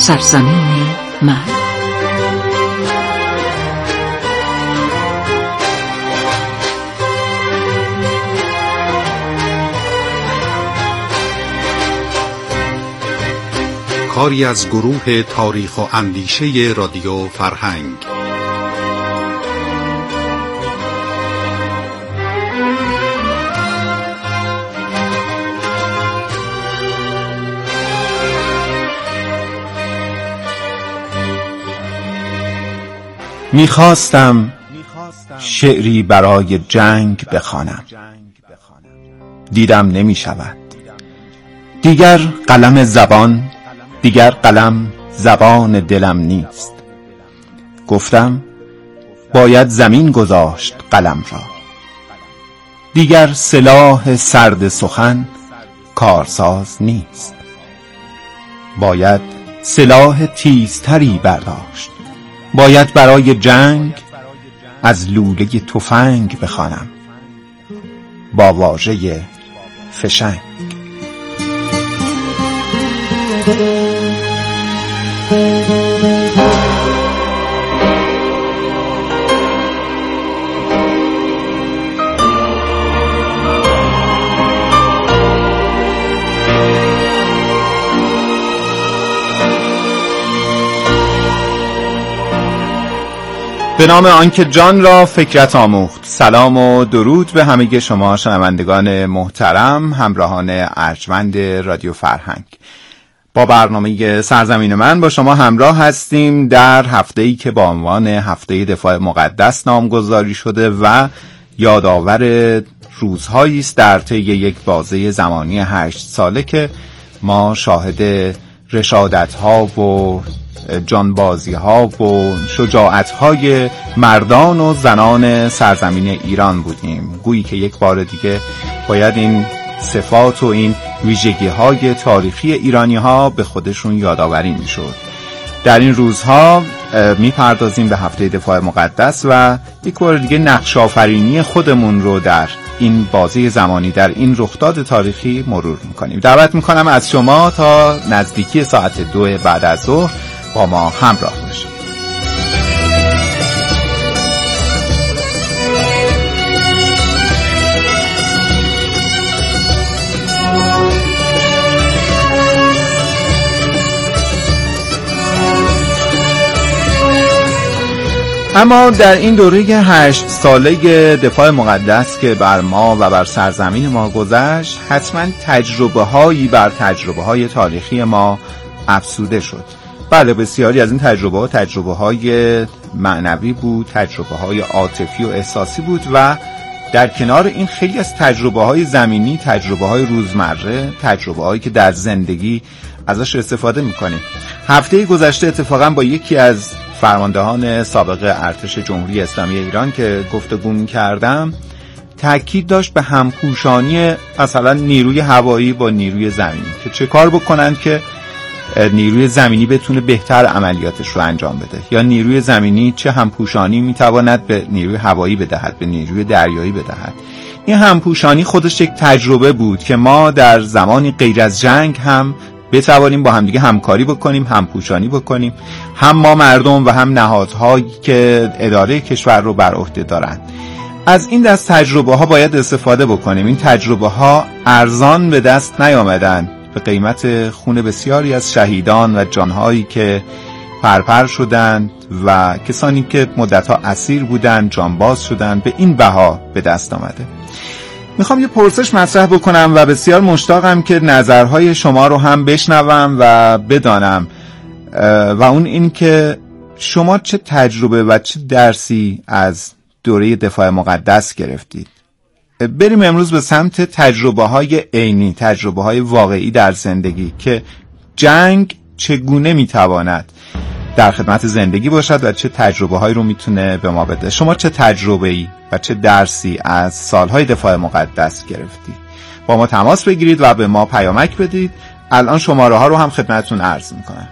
سرزمین من. کاری از گروه تاریخ و اندیشه رادیو فرهنگ. میخواستم شعری برای جنگ بخوانم، دیدم نمیشود. دیگر قلم زبان دلم نیست. گفتم باید زمین گذاشت قلم را. دیگر سلاح سرد سخن کارساز نیست. باید سلاح تیزتری برداشت. باید برای جنگ از لوله تفنگ بخوانم با واژه فشنگ. به نام آنکه جان را فکرت آموخت. سلام و درود به همه شما شنوندگان محترم، همراهان ارجمند رادیو فرهنگ. با برنامه سرزمین من با شما همراه هستیم در هفته‌ای که با عنوان هفته دفاع مقدس نامگذاری شده و یادآور روزهایی است در طی یک بازه زمانی 8 ساله که ما شاهد رشادت‌ها و جانبازی‌ها و شجاعت‌های مردان و زنان سرزمین ایران بودیم. گویی که یک بار دیگه باید این صفات و این ویژگی‌های تاریخی ایرانی‌ها به خودشون یادآوری می‌شد. در این روزها می‌پردازیم به هفته دفاع مقدس و یک بار دیگه نقش آفرینی خودمون رو در این بازه زمانی، در این رخداد تاریخی مرور می‌کنیم. دعوت می‌کنم از شما تا نزدیکی ساعت 2 بعد از ظهر با ما همراه باشید. اما در این دوره 8 ساله دفاع مقدس که بر ما و بر سرزمین ما گذشت، حتما تجربه‌هایی بر تجربه‌های تاریخی ما افزوده شد. بله، بسیاری از این تجربه‌های معنوی بود، تجربه‌های عاطفی و احساسی بود و در کنار این خیلی از تجربه‌های زمینی، تجربه‌های روزمره، تجربه‌هایی که در زندگی ازش استفاده می‌کنیم. هفته گذشته اتفاقا با یکی از فرماندهان سابق ارتش جمهوری اسلامی ایران که گفتگو می‌کردم، تاکید داشت به همپوشانی مثلا نیروی هوایی با نیروی زمینی که چه کار بکنن که نیروی زمینی بتونه بهتر عملیاتش رو انجام بده، یا نیروی زمینی چه همپوشانی میتواند به نیروی هوایی بدهد، به نیروی دریایی بدهد. این همپوشانی خودش یک تجربه بود که ما در زمانی غیر از جنگ هم بتوانیم با همدیگه همکاری بکنیم، همپوشانی بکنیم، هم ما مردم و هم نهادهایی که اداره کشور رو بر عهده دارند. از این دست تجربه ها باید استفاده بکنیم. این تجربه ها ارزان به دست نیامدن، به قیمت خون بسیاری از شهیدان و جانهایی که پرپر شدند و کسانی که مدتها اسیر بودند جانباز شدند، به این بها به دست آمده. میخوام یه پرسش مطرح بکنم و بسیار مشتاقم که نظرهای شما رو هم بشنوم و بدانم، و اون این که شما چه تجربه و چه درسی از دوره دفاع مقدس گرفتید. بریم امروز به سمت تجربه‌های عینی، تجربه‌های واقعی در زندگی که جنگ چگونه میتواند در خدمت زندگی باشد و چه تجربه‌هایی رو میتونه به ما بده. شما چه تجربه‌ای و چه درسی از سالهای دفاع مقدس گرفتید؟ با ما تماس بگیرید و به ما پیامک بدید. الان شماره‌ها رو هم خدمتتون عرض می‌کنم.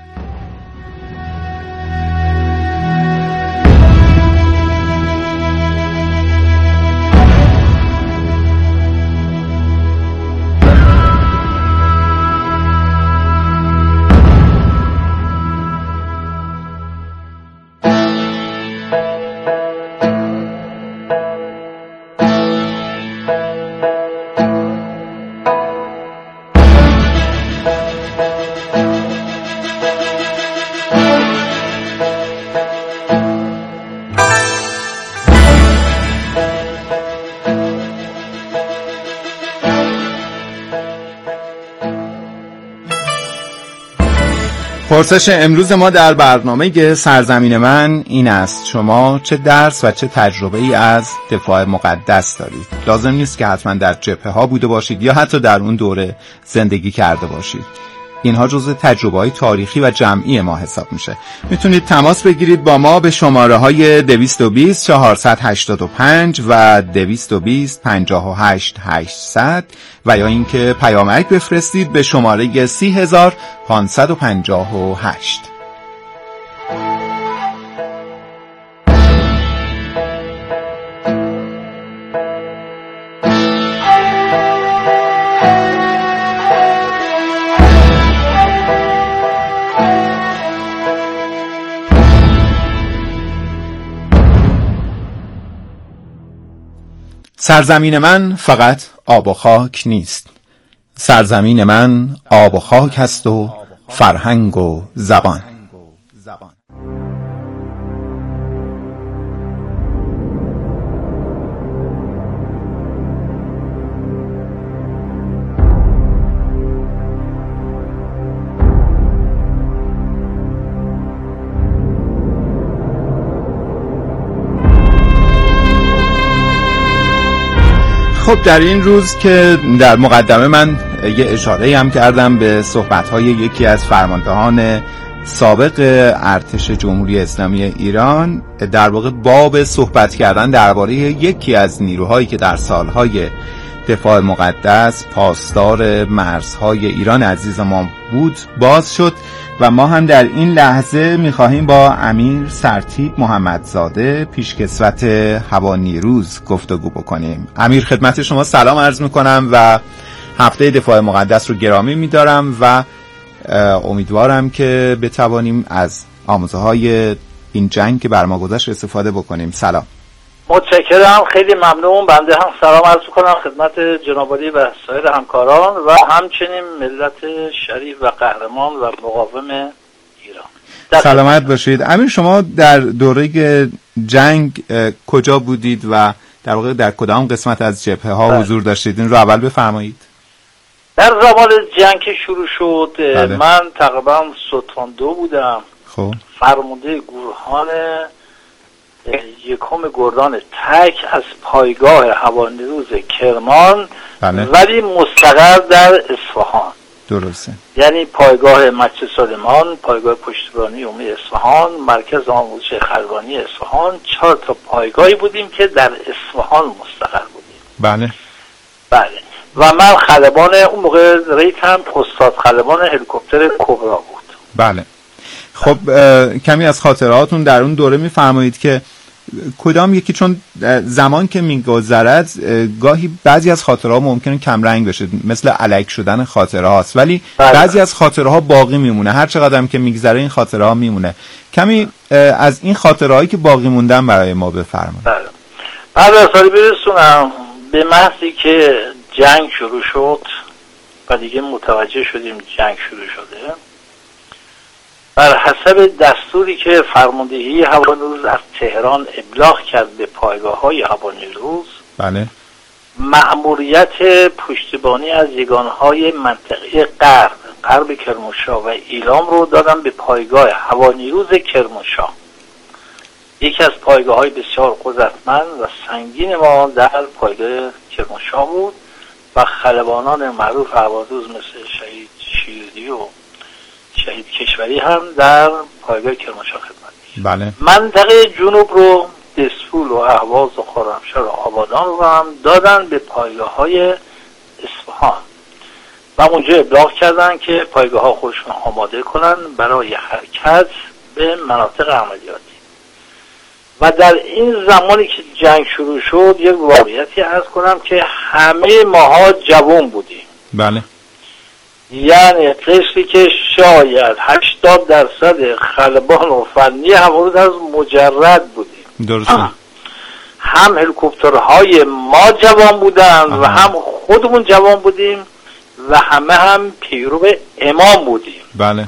پرسش امروز ما در برنامه سرزمین من این است: شما چه درس و چه تجربه ای از دفاع مقدس دارید؟ لازم نیست که حتما در جبهه ها بوده باشید یا حتی در اون دوره زندگی کرده باشید. اینها جزء تجربه های تاریخی و جمعی ما حساب میشه. میتونید تماس بگیرید با ما به شماره های 220 485 و 220 58 800 و یا اینکه پیامک بفرستید به شماره 30558. سرزمین من فقط آب و خاک نیست. سرزمین من آب و خاک است و فرهنگ و زبان. خب در این روز که در مقدمه من یه اشاره هم کردم به صحبت‌های یکی از فرماندهان سابق ارتش جمهوری اسلامی ایران، در واقع باب صحبت کردن درباره یکی از نیروهایی که در سالهای دفاع مقدس پاسدار مرزهای ایران عزیز ما بود باز شد و ما هم در این لحظه می‌خواهیم با امیر سرتیپ محمدزاده پیشکسوت هوانیروز گفتگو بکنیم. امیر، خدمت شما سلام عرض می‌کنم و هفته دفاع مقدس رو گرامی می‌دارم و امیدوارم که بتوانیم از آموزه‌های این جنگ که بر ما گذشت استفاده بکنیم. سلام. متشکرم، خیلی ممنون. بنده هم سلام عرض می‌کنم خدمت جناب عالی و سایر همکاران و همچنین ملت شریف و قهرمان و مقاوم ایران. سلامت باشید. امیر، شما در دوره جنگ کجا بودید و در واقع در کدام قسمت از جبهه ها حضور داشتید؟ این رو اول بفرمایید. در زمان جنگ که شروع شد من تقریبا ستون 2 بودم. خب فرمانده گروهان یکم گردان تک از پایگاه هوانیروز کرمان، ولی مستقر در اصفهان. درسته. یعنی پایگاه مسجد سلیمان، پایگاه پشتیبانی عمومی اصفهان، مرکز آموزش خلبانی اصفهان، 4 تا پایگاهی بودیم که در اصفهان مستقر بودیم. بله. بله. و من خلبان اون موقع ریتم استاد خلبان هلیکوپتر کبرا بود. بله. خب کمی از خاطراتون در اون دوره میفرمایید که کدام یکی، چون زمان که میگذرد گاهی بعضی از خاطره ها ممکنه کم رنگ بشه، مثل الک شدن خاطره هاست، ولی بعضی از خاطره ها باقی میمونه. هر چقدر که میگذره این خاطره ها میمونه. کمی از این خاطره هایی که باقی موندن برای ما بفرمایید. بعد از سالی برسونم به محضی که جنگ شروع شد و دیگه متوجه شدیم جنگ شروع شده، بر حسب دستوری که فرماندهی هوانیروز از تهران ابلاغ کرد به پایگاه‌های هوانیروز، بله، مأموریت پشتیبانی از یگانهای منطقه غرب کرمانشاه و ایلام رو دادن به پایگاه هوانیروز کرمانشاه. یکی از پایگاه‌های بسیار قدرتمند و سنگین ما در پایگاه کرمانشاه بود و خلبانان معروف هوانیروز مثل شهید شیردی و شهید کشوری هم در پایگاه کرمانشاه خدمت می‌کرد. بله. منطقه جنوب رو دسفول و اهواز و خرمشهر و آبادان رو هم دادن به پایگاه‌های اصفهان و اونجا ابلاغ کردن که پایگاه‌ها خودشون آماده کنن برای حرکت به مناطق عملیاتی. و در این زمانی که جنگ شروع شد یک واقعیتی عرض کنم که همه ماها جوان بودیم. بله. یعنی قشری که شاید 80% خلبان و فنی هوانیروز از مجرد بودیم. درسته. هم هلیکوپترهای ما جوان بودن و هم خودمون جوان بودیم و همه هم پیرو امام بودیم. بله.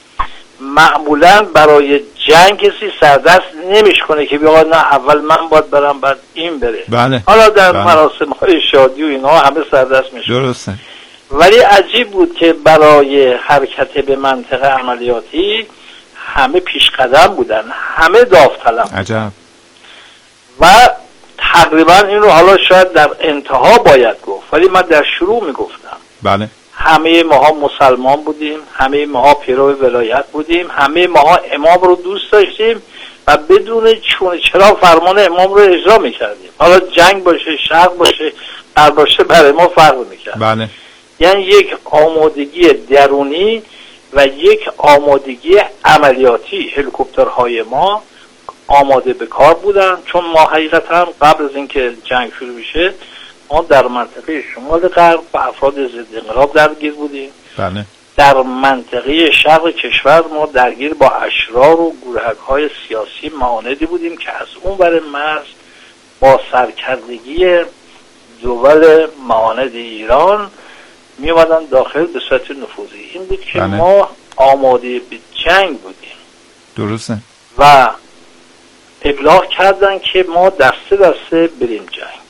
معمولا برای جنگ کسی سردست نمیشکنه که بگه نه اول من باید برم بعد این بره. بله. حالا در مراسم های شادی و اینا همه سردست میشن. درسته. ولی عجیب بود که برای حرکت به منطقه عملیاتی همه پیش قدم بودن، همه داوطلب. عجب. و تقریبا این رو حالا شاید در انتها باید گفت، ولی من در شروع میگفتم بله، همه ماها مسلمان بودیم، همه ماها پیرو ولایت بودیم، همه ماها امام رو دوست داشتیم و بدون چون چرا فرمان امام رو اجرا میکردیم. حالا جنگ باشه، شرق باشه، غرب باشه، برای ما فرق میکرد. بله. یعنی یک آمادگی درونی و یک آمادگی عملیاتی. هلیکوپترهای ما آماده به کار بودن، چون ما حقیقتا قبل از اینکه جنگ شروع بشه ما در منطقه شمال غرب با افراد ضد انقلاب درگیر بودیم. بله. در منطقه شرق کشور ما درگیر با اشرار و گروهک‌های سیاسی معاندی بودیم که از اون ور مرز با سرکردگی دول معاند ایران می اومدن داخل به صورت نفوذی. این بود که ما آماده به جنگ بودیم. درسته. و ابلاغ کردن که ما دسته دسته بریم جنگ.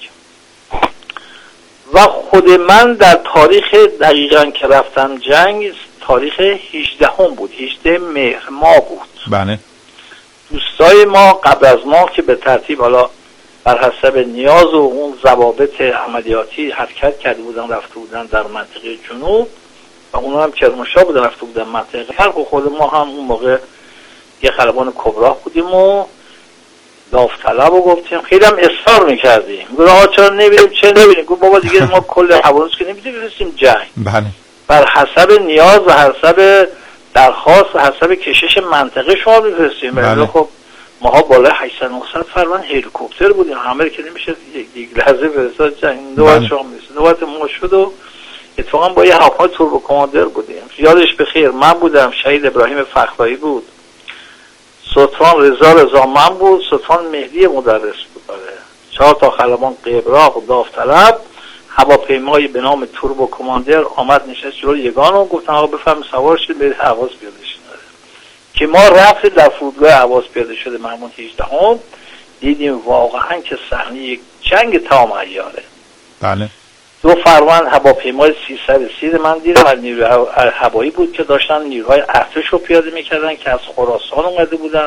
و خود من در تاریخ دقیقاً که رفتم جنگ تاریخ 18 بود، 18 مهر ماه بود. بله. دوستای ما قبل از ما که به ترتیب حالا بر حسب نیاز و اون ضوابط عملیاتی حرکت کرده بودن، رفته بودن در منطقه جنوب و اونا هم کرمانشاه بودن رفته بودن منطقه شرق و خود ما هم اون موقع یه خلبان کبرا بودیم و داوطلب و گفتیم، خیلی هم اصرار میکردیم، گفتیم آقا چرا نمیریم، چرا نمیریم؟ گفت بابا دیگه ما کل حوادث که نمیتونیم برسیم جنگ. بله. بر حسب نیاز و حسب درخواست و حسب کشش منطقه شما میفرستیم. بله. خب ماها بالای 800-900 فرمان هلیکوپتر بودیم، همه که نمیشه یک لحظه فرستاد جنگ. نوبت شما میرسید، نوبت ما شد و اتفاقا با یه هواپیمای توربو کماندر بودیم. یادش بخیر، من بودم، شهید ابراهیم فخرایی بود، سلطان رضا من بود، سلطان مهدی مدرس بود. 4 تا خلبان قبراق و داوطلب، هواپیمایی به نام توربو کماندر آمد نشست جلوی یگان و گفتن آقا بفرمایید سوار شید برید حواس پیاده شید. که ما رفتیم در فرودگاه حواس پیاده شده مرمون 18 دیدیم واقعا که صحنه یک جنگ تمام عیاره. بله. 2 فرمان هواپیمای 330 من دیدم از نیروی هوایی بود که داشتن نیروهای ارتش رو پیاده میکردن که از خراسان اومده بودن.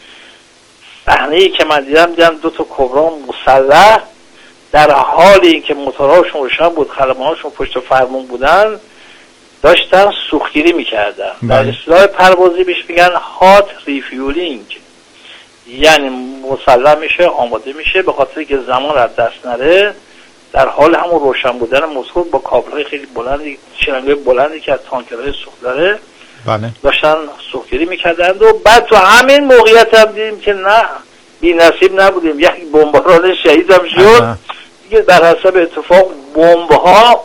صحنه‌ای که من دیدم 2 تا کبرا مسلح در حال اینکه موتورهاشون روشن بود، خلباناشون پشت فرمون بودن، داشتن سوختگیری میکردن. در اصطلاح پروازی بهش میگن هات ریفیولینگ، یعنی مسلح میشه، آماده میشه، به خاطر که زمان از دست نره در حال همون روشن بودن موتور با کابل‌های خیلی بلندی، شرنگ‌های بلندی که از تانکرهای سوخت داره. بله. داشتن سوختگیری میکردند و بعد تو همین موقعیت هم دیدیم که نه بی نصیب نبودیم، یک بمباران شهید هم شد دیگه. در حسب اتفاق بمب‌ها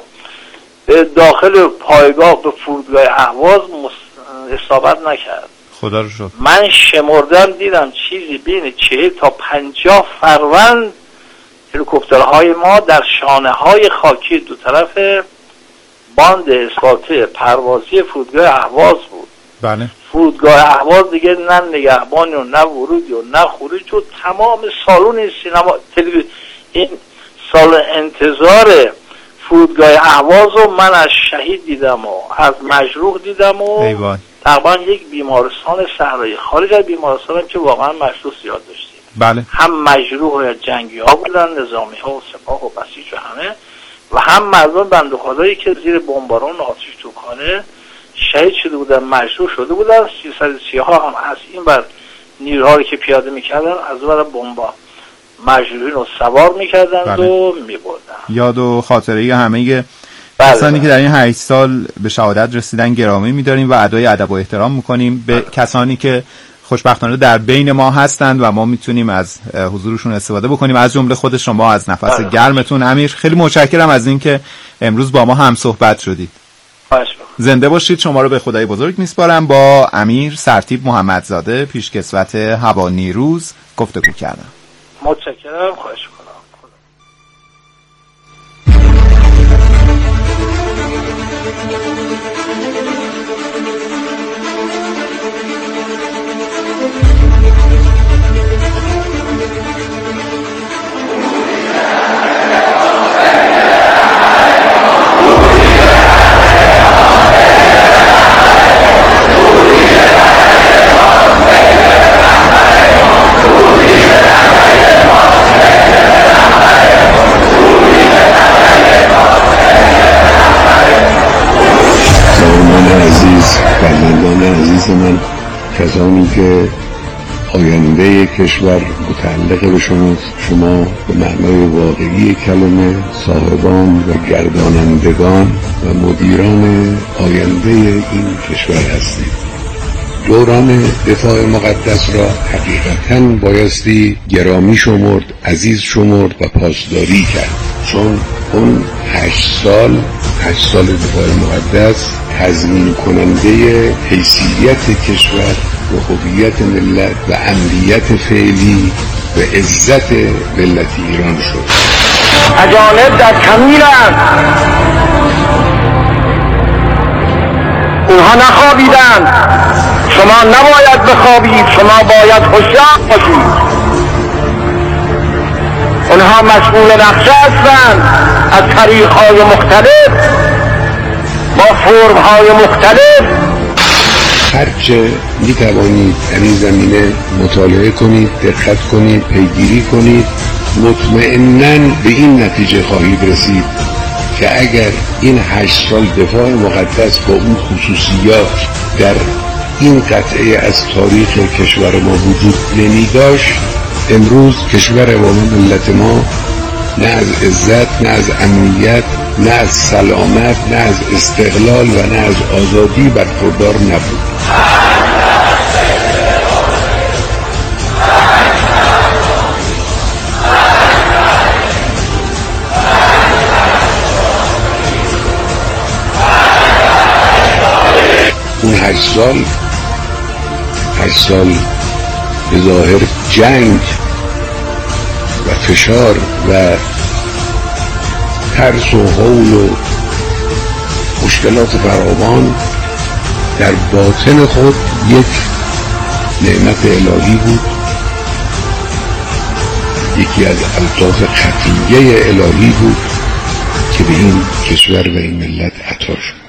داخل پایگاه به فرودگاه اهواز اصابت نکرد، خدا رو شکر. من شمردم دیدم چیزی بین 40 تا 50 فروند هلیکوپترهای ما در شانه‌های خاکی دو طرف باند اسفالته پروازی فرودگاه اهواز بود. بله. فرودگاه اهواز دیگه نه نگهبانی و نه ورودی و نه خروجی و تمام سالن سینما این سال انتظار فرودگاه اهواز رو من از شهید دیدم و از مجروح دیدم و تقریبا یک بیمارستان صحرایی خارج از بیمارستان هم که واقعا مجروح زیاد داشتیم. بله. هم مجروح جنگی ها بودن، نظامی ها و سپاه و بسیج و همه، و هم مردم بنده خدایی که زیر بمباران آتش توپخانه شهید شده بودن، مجروح شده بودن. 330 ها هم از این بر نیروهایی که پیاده میکردن از اون بر بمبا مجروحین رو سوار میکردن. بله. و میبردن. یاد و خاطره همه کسانی که در این 8 سال به شهادت رسیدن گرامی میداریم و ادای ادب و احترام میکنیم به کسانی که خوشبختانه در بین ما هستند و ما میتونیم از حضورشون استفاده بکنیم، از جمله خود شما، از نفس گرمتون. امیر خیلی متشکرم از اینکه امروز با ما هم صحبت شدید. زنده باشید. شما رو به خدای بزرگ میسپارم. با امیر سرتیپ محمدزاده پیشکسوت هوانیروز گفتگو کردم. متشکرم. خواهش می‌کنم. عزیز من، کسانی که آینده کشور متعلق به شماست، شما به معنای واقعی کلمه صاحبان و گردانندگان و مدیران آینده این کشور هستید. دوران دفاع مقدس را حقیقتاً بایستی گرامی شمرد، عزیز شمرد و پاسداری کرد، چون اون 8 سال دفاع مقدس تضمین کننده حیثیت کشور و هویت ملت و امنیت فعلی و عزت ملت ایران شد. اجانب در کمینند، اونها نخوابیدند، شما نباید بخوابید، شما باید هوشیار باشید. اونها مسئول نقشه هستند، از طریق‌های مختلف با فرم‌های مختلف. هرچه می توانید در این زمینه مطالعه کنید، دقت کنید، پیگیری کنید، مطمئناً به این نتیجه خواهید رسید که اگر این 8 سال دفاع مقدس با اون خصوصیات در این قطعه از تاریخ کشور ما وجود نمی داشت، امروز کشور ما و ملت ما نه از عزت، نه از امنیت، نه از سلامت، نه از استقلال و نه از آزادی برخوردار نبود. اون 8 سال به ظاهر جنگ و فشار و ترس و هول و مشکلات فراوان در باطن خود یک نعمت الهی بود، یکی از الطاف خفیه الهی بود که به این کشور و این ملت عطا شد.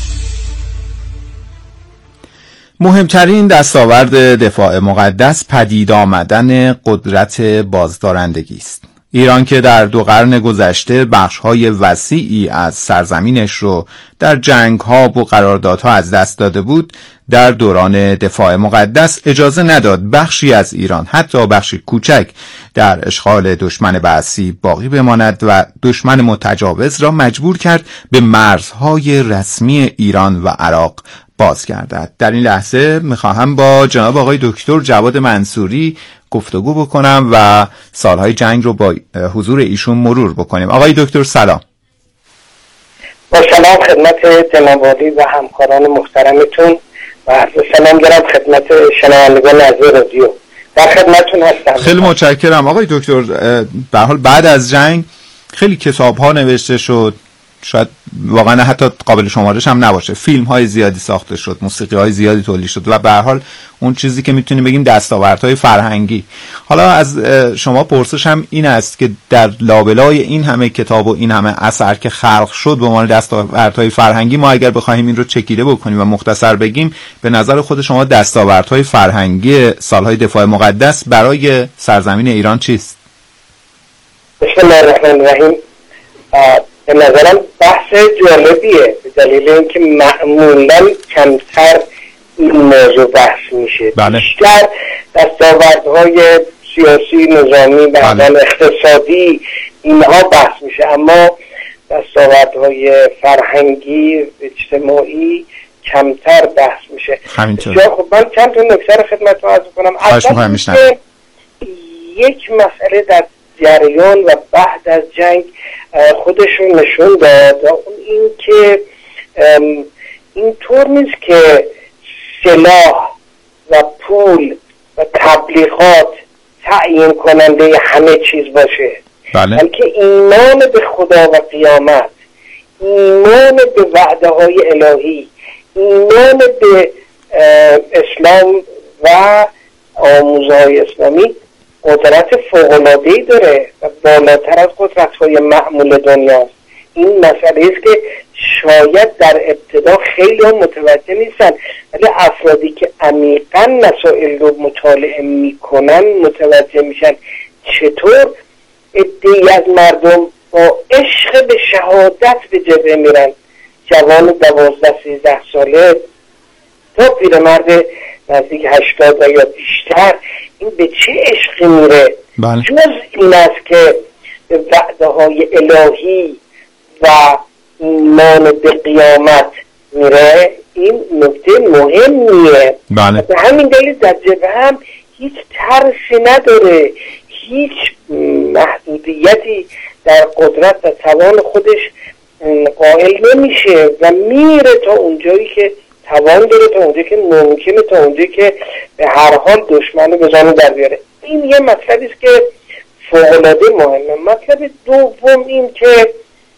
مهمترین دستاورد دفاع مقدس پدید آمدن قدرت بازدارندگی است. ایران که در 2 قرن گذشته بخش‌های وسیعی از سرزمینش رو در جنگ‌ها و قراردادها از دست داده بود، در دوران دفاع مقدس اجازه نداد بخشی از ایران، حتی بخشی کوچک، در اشغال دشمن بعثی باقی بماند و دشمن متجاوز را مجبور کرد به مرزهای رسمی ایران و عراق بازگردد. در این لحظه میخواهم با جناب آقای دکتر جواد منصوری گفتگو بکنم و سالهای جنگ رو با حضور ایشون مرور بکنیم. آقای دکتر سلام. با سلام خدمت جناب عالی و همکاران محترمتون و عرض سلام دارم خدمت شنوندگان عزیز رادیو. در خدمتتون هستم. خیلی متشکرم آقای دکتر. به هر حال بعد از جنگ خیلی کتاب‌ها نوشته شد، شاید واقعا حتی قابل شمارش هم نباشه، فیلم های زیادی ساخته شد، موسیقی های زیادی تولید شد و به هر حال اون چیزی که میتونیم بگیم دستاوردهای فرهنگی. حالا از شما پرسشم این است که در لابلای این همه کتاب و این همه اثر که خلق شد به عنوان دستاوردهای فرهنگی، ما اگر بخوایم این رو چکیده بکنیم و مختصر بگیم، به نظر خود شما دستاوردهای فرهنگی سالهای دفاع مقدس برای سرزمین ایران چیست؟ بسم الله الرحمن الرحیم. به نظرم بحث جالبیه به دلیل اینکه معمولا کمتر این موضوع بحث میشه. بله. بیشتر دستاوردهای سیاسی، نظامی، بعدن اقتصادی اینها بحث میشه، اما دستاوردهای فرهنگی، اجتماعی کمتر بحث میشه. همینطور. خب من چند تا نکته رو خدمتتون عرض کنم. اول یک مسئله در جریان و بعد از جنگ خودشون نشون داد، اون این که اینطور نیست که سلاح و پول و تبلیغات تعیین کننده همه چیز باشه، بلکه ایمان به خدا و قیامت، ایمان به وعده های الهی، ایمان به اسلام و آموزهای اسلامی قدرت فوق‌العاده‌ای داره و بالاتر از قدرت‌های معمول دنیاست. این مسئله است که شاید در ابتدا خیلی هم متوجه نیستن، ولی افرادی که عمیقاً مسائل رو مطالعه میکنن متوجه میشن چطور عده‌ای از مردم با عشق به شهادت به جبهه میرن. جوان 12-13 ساله تا پیرمرد نزدیک 80 یا بیشتر این به چه عشقی میره. جز این است که به وعده های الهی و ایمان به قیامت میره، این نکته مهمیه. به همین دلیل در جبهه هم هیچ ترسی نداره، هیچ محدودیتی در قدرت و توان خودش قائل نمیشه و میره تا اونجایی که توان داره، تا اونجایی که ممکنه، تا اونجایی که به هر حال دشمن رو بزنه در بیاره. این یه مطلبی است که فوق‌العاده مهمه. مطلب دوم این که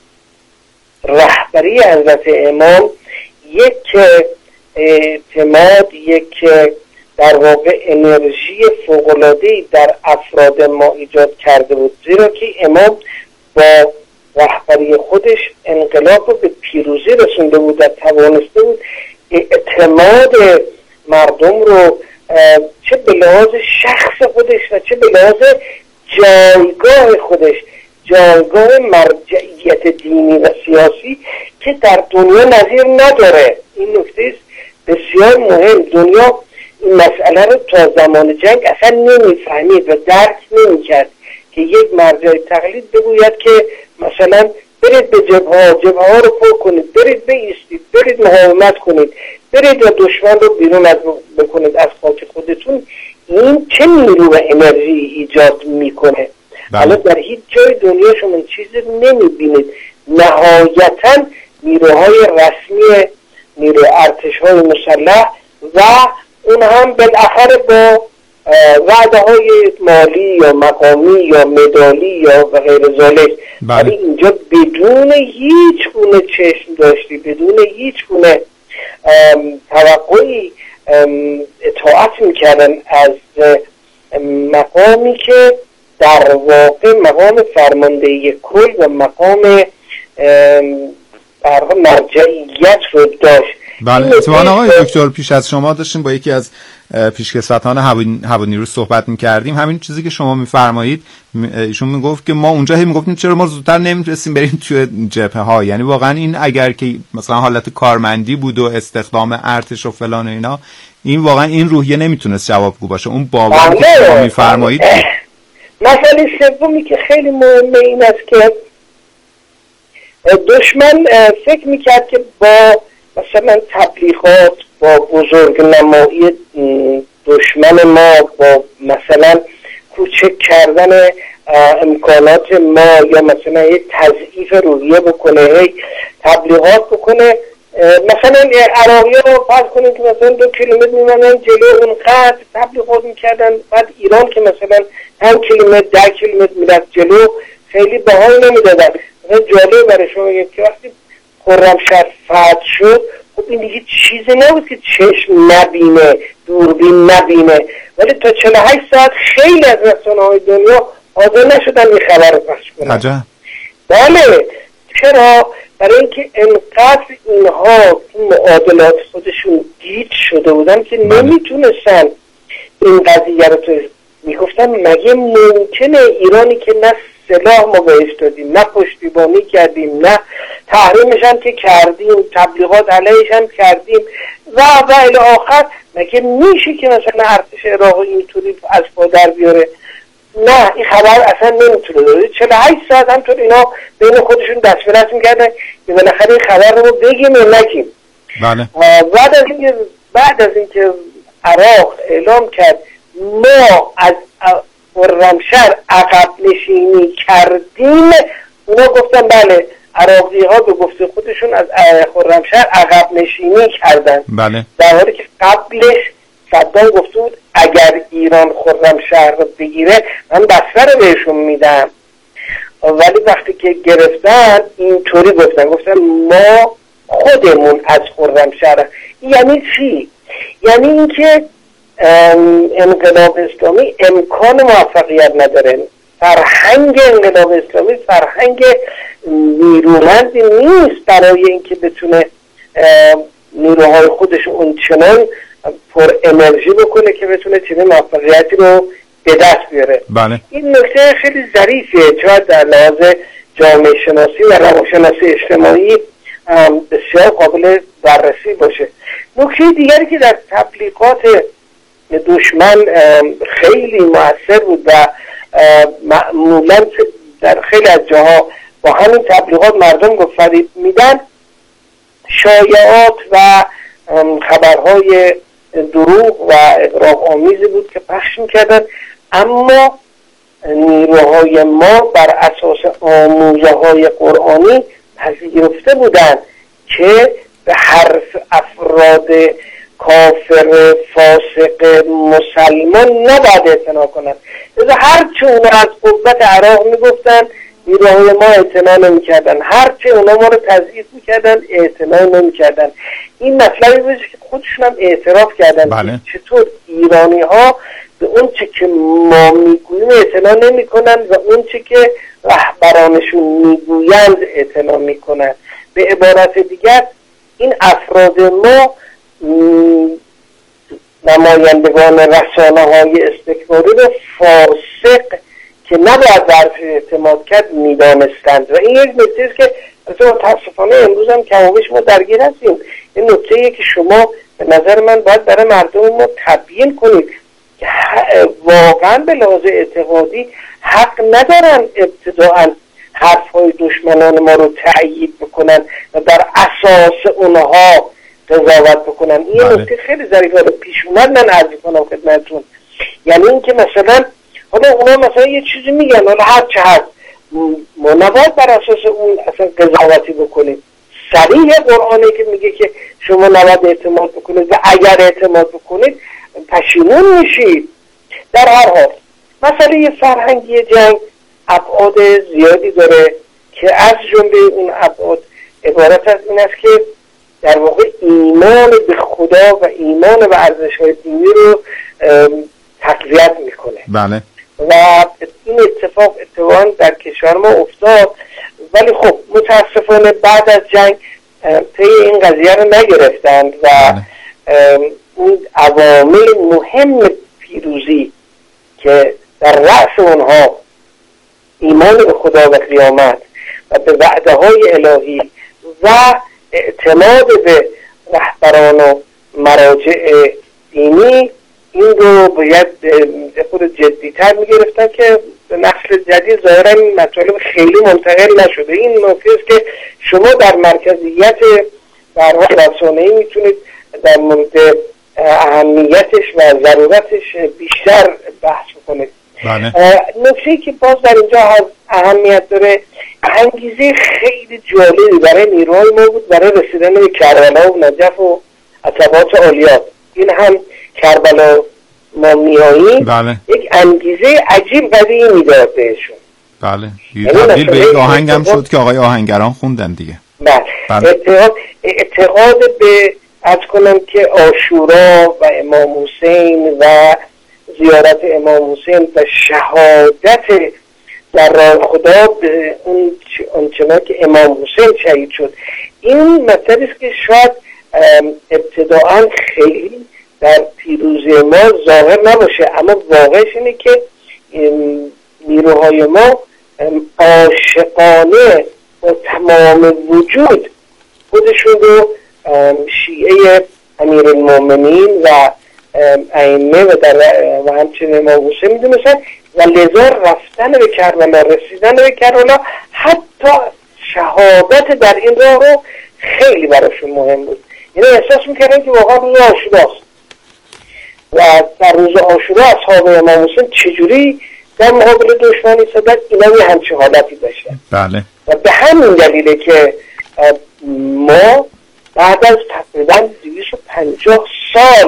رهبری حضرت امام یک اعتماد، یک در واقع انرژی فوق‌العاده‌ای در افراد ما ایجاد کرده بود، زیرا که امام با رهبری خودش انقلاب رو به پیروزی رسونده بود و توانسته بود اعتماد مردم رو چه به لحاظ شخص خودش و چه به لحاظ جایگاه خودش، جایگاه مرجعیت دینی و سیاسی که در دنیا نظیر نداره. این نکته بسیار مهم. دنیا این مسئله رو تا زمان جنگ اصلا نمیفهمید و درک نمیکرد که یک مرجع تقلید بگوید که مثلا برید به جبهه ها رو پر کنید، برید بایستید، برید مقاومت کنید، برید و دشمن رو بیرون بکنید از خاک خودتون. این چه نیرو و انرژی ایجاد میکنه؟ حالا در هیچ جای دنیا شما این چیزی نمیبینید. نهایتا نیروهای رسمی، نیرو ارتش‌های مسلح و اون هم بالاخره با وعده های مالی یا مقامی یا مدالی یا و غیر ذالک. ولی اینجا بدون هیچ گونه چشم داشتی، بدون هیچ گونه توقعی اطاعت میکردن از مقامی که در واقع مقام فرماندهی کل و مقام مرجعیت رو داشت. بله، اتفاقا آقای دکتر پیش از شما داشتیم با یکی از پیشکسوتان هوانیرو صحبت می‌کردیم، همین چیزی که شما می‌فرمایید، ایشون میگفت که ما اونجا میگفتیم چرا ما زودتر نمی‌رسیم بریم توی جبهه‌ها. یعنی واقعا این اگر که مثلا حالت کارمندی بود و استخدام ارتش و فلان و اینا، این واقعا این روحیه نمیتونست جوابگو باشه. اون باوری که شما می‌فرمایید. مسئله سومی که خیلی مهمه این است که دشمن فکر می‌کرد که با مثلا تبلیغات، با بزرگ نمایی دشمن ما، با مثلا کوچک کردن امکانات ما یا مثلا یک تضعیف روحیه بکنه، تبلیغات بکنه. مثلا عراقی رو فرض کنید که مثلا 2 کیلومتر میمونن جلو اونقدر تبلیغات میکردن، بعد ایران که مثلا 5 کیلومتر 10 کیلومتر میرفت جلو خیلی بهایی نمیدادن. جالب برای شما میگم که وقتی خرمشهر فتح شد، خب این دیگه چیزی نبود که چشم نبینه، دوربین نبینه، ولی تا 48 ساعت خیلی از رسانه‌های دنیا حاضر نشدن این خبر رو پخش کنن. عجب. بله. چرا؟ برای اینکه انقدر اینها تو معادلات خودشون گیج شده بودن که نمیتونستن این قضیه رو میگفتن مگه ممکنه ایرانی که نه سلاح ما بهش دادیم، نه پشتیبانی کردیم، نه تحریمش هم که کردیم، تبلیغات علیهش هم کردیم و الی آخر، مگه میشه که مثلا ارتش عراق اینطوری از پا در بیاره؟ نه، این خبر اصلا نمیتونه داره. 48 ساعت همطور اینا بین خودشون دستورات میکردن که بالاخره این خبر رو بگیم یا نگیم. بله. بعد از اینکه عراق اعلام کرد ما از خرمشهر عقب نشینی کردیم، اونا گفتن بله، عراقی ها به گفته خودشون از خرمشهر عقب نشینی کردن. بله. در حالی که قبلش صدام گفته بود اگر ایران خرمشهر رو بگیره من بصره رو بهشون میدم. ولی وقتی که گرفتن اینطوری گفتن ما خودمون از خرمشهر. یعنی چی؟ یعنی اینکه انقلاب اسلامی امکان موفقیت نداره. فرهنگ انقلاب اسلامی فرهنگ نیرومندی نیست برای اینکه بتونه نیروهای خودش اونچنان پر انرژی بکنه که بتونه چنین موفقیتی رو به دست بیاره. بله. این نکته خیلی ظریفیه، چون در لحاظ جامعه شناسی و روانشناسی اجتماعی بسیار قابل بررسی باشه. نکته دیگری که در تبلیغات دشمن خیلی مؤثر بود و معمولا در خیلی از جاها با همین تبلیغات مردم رو فریب میدن، شایعات و خبرهای دروغ و اغراق آمیزی بود که پخش میکردن، اما نیروهای ما بر اساس آموزه های قرآنی پذیرفته بودند که به حرف افراد کافر فاسق مسلمان نباید اعتنا کنند. لذا هرچه اونا از قوت عراق میگفتن نیروهای ما اعتنا نمیکردن، هرچه اونا ما رو تضعیف میکردن اعتنا نمیکردن. این مطلبی بود که خودشون هم اعتراف کردن. بله. چطور ایرانی ها به اون چه که ما میگوییم اعتنا نمیکنن و اون چه که رهبرانشون میگویند اعتنا میکنن. به عبارت دیگر این افراد ما نمایندگان رسانه های استکباری رو فاسق که نباید برش اعتماد کرد میدانستند و این یک نکته است که متاسفانه امروز هم کمابیش ما درگیر هستیم. این نکته‌ایه که شما به نظر من باید برای مردم ما تبیین کنید که واقعا به لحاظ اعتقادی حق ندارن ابتداءً حرفهای دشمنان ما رو تأیید بکنن و بر اساس اونها قضاوت بکنن. این نکته خیلی ظریفه رو پیش اومد من عرض کنم خدمتتون، یعنی این که مثلا حالا اونا مثلا یه چیزی میگن، حالا هر چه هست ما نباید بر اساس اون اصلا قضاوتی بکنید. صریح قرآنی که میگه که شما نباید اعتماد بکنید و اگر اعتماد بکنید پشیمون میشید. در هر حال مسئله فرهنگی جنگ ابعاد زیادی داره که از جمله اون ابعاد عبارت از این است که در واقع ایمان به خدا و ایمان به ارزش‌های دینی رو تقویت میکنه. بله. و این اتفاقا در کشور ما افتاد، ولی خب متاسفانه بعد از جنگ پی این قضیه رو نگرفتند و اون عوامل مهم پیروزی که در رأس اونها ایمان به خدا و قیامت و به وعده های الهی و اعتماد به رهبران و مراجع دینی، این رو باید خود جدی‌تر می‌گرفتن که نسل جدید ظاهراً این مطالب خیلی منتقل نشده. این نکته است که شما در مرکزیت در حال رسانه‌ای میتونید در مورد اهمیتش و ضرورتش بیشتر بحث کنید. نکته‌ای که باز در اینجا اهمیت داره، انگیزه خیلی جالبی برای نیروهای ما بود برای رسیدن به کربلا و نجف و عتبات عالیات. این هم کربلا ما میایی یک انگیزه عجیب قوی میداد بهشون. بله. تبدیل به یک آهنگم شد که آقای آهنگران خوندن دیگه. بله. اعتقاد به از کنم که عاشورا و امام حسین و زیارت امام حسین و شهادت در راه خدا به اون آنچنان که امام حسین شهید شد، این مطلبی است که شاید ابتداعا خیلی در پیروزی ما ظاهر نباشه، اما واقعش اینه که نیروهای ما عاشقانه با تمام وجود خودشون رو شیعه امیرالمومنین و ائمه و همچنین امام حسین میدونستن و لذا رفتن به کربلا، رسیدن به کربلا، حتی شهادت در این راه رو خیلی براشون مهم بود. یعنی احساس میکردن که واقعا روز عاشوراست و در روز عاشورا اصحاب امام حسین چجوری در مقابل دشمن ایستادن، اینا یه همچین حالتی داشتن. بله. و به همین دلیله که ما بعد از تقریبا 250 سال